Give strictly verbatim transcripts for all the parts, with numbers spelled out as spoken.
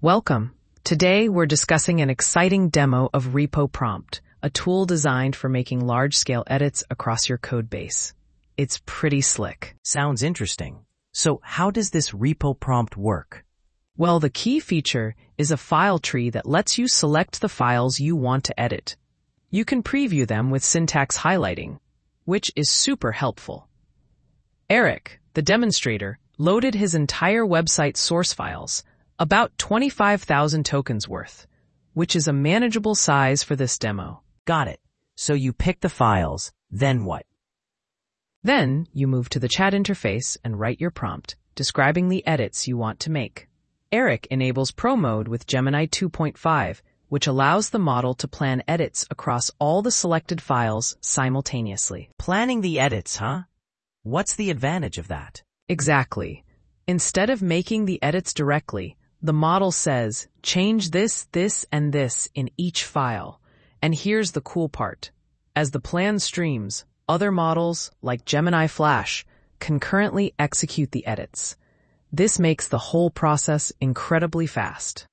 Welcome. Today we're discussing an exciting demo of Repo Prompt, a tool designed for making large-scale edits across your code base. It's pretty slick. Sounds interesting. So how does this Repo Prompt work? Well, the key feature is a file tree that lets you select the files you want to edit. You can preview them with syntax highlighting, which is super helpful. Eric, the demonstrator, loaded his entire website source files, about twenty-five thousand tokens worth, which is a manageable size for this demo. Got it. So you pick the files, then what? Then you move to the chat interface and write your prompt, describing the edits you want to make. Eric enables Pro Mode with Gemini two point five, which allows the model to plan edits across all the selected files simultaneously. Planning the edits, huh? What's the advantage of that? Exactly. Instead of making the edits directly, the model says, change this, this, and this in each file. And here's the cool part. As the plan streams, other models, like Gemini Flash, concurrently execute the edits. This makes the whole process incredibly fast.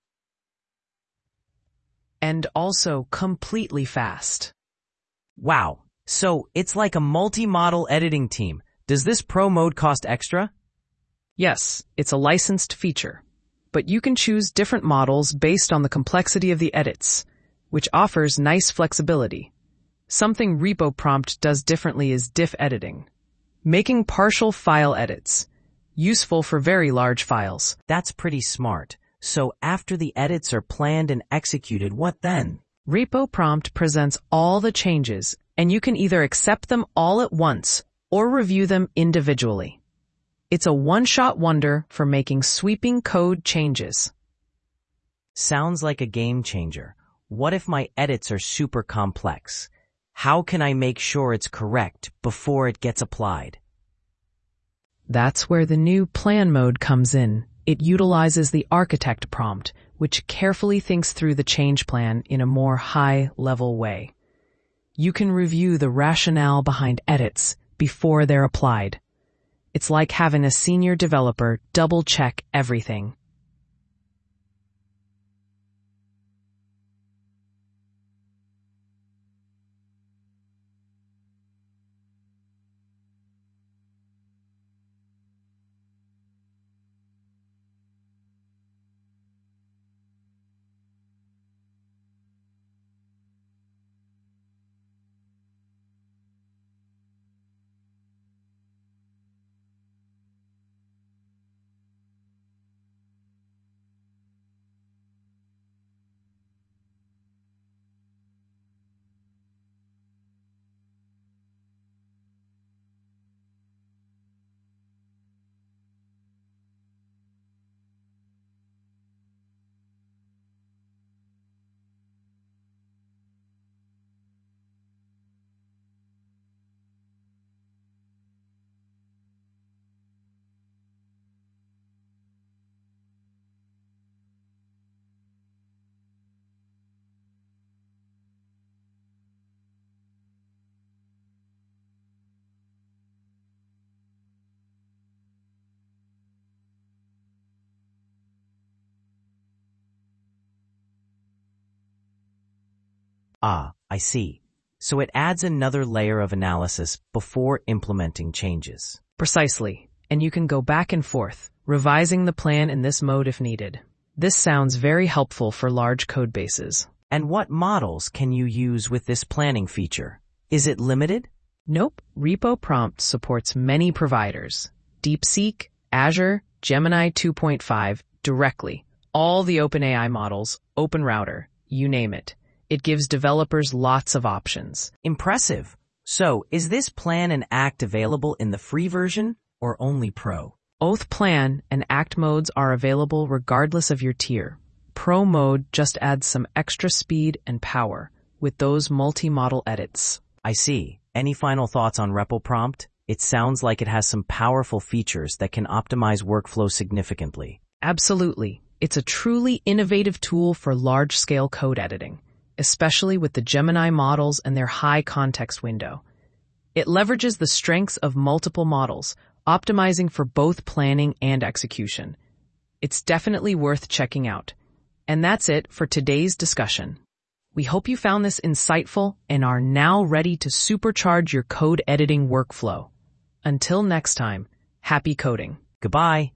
And also completely fast. Wow. So it's like a multi-model editing team. Does this Pro Mode cost extra? Yes, it's a licensed feature. But you can choose different models based on the complexity of the edits, which offers nice flexibility. Something Repo Prompt does differently is diff editing, making partial file edits, useful for very large files. That's pretty smart. So after the edits are planned and executed, what then? Repo Prompt presents all the changes, and you can either accept them all at once or review them individually. It's a one-shot wonder for making sweeping code changes. Sounds like a game changer. What if my edits are super complex? How can I make sure it's correct before it gets applied? That's where the new Plan Mode comes in. It utilizes the Architect prompt, which carefully thinks through the change plan in a more high-level way. You can review the rationale behind edits before they're applied. It's like having a senior developer double-check everything. Ah, I see. So it adds another layer of analysis before implementing changes. Precisely. And you can go back and forth, revising the plan in this mode if needed. This sounds very helpful for large code bases. And what models can you use with this planning feature? Is it limited? Nope. Repo Prompt supports many providers. DeepSeek, Azure, Gemini two point five, directly. All the OpenAI models, OpenRouter, you name it. It gives developers lots of options. Impressive. So, is this Plan and Act available in the free version or only Pro? Both Plan and Act modes are available regardless of your tier. Pro mode just adds some extra speed and power with those multi-model edits. I see. Any final thoughts on Repo Prompt? It sounds like it has some powerful features that can optimize workflow significantly. Absolutely. It's a truly innovative tool for large-scale code editing, especially with the Gemini models and their high context window. It leverages the strengths of multiple models, optimizing for both planning and execution. It's definitely worth checking out. And that's it for today's discussion. We hope you found this insightful and are now ready to supercharge your code editing workflow. Until next time, happy coding. Goodbye.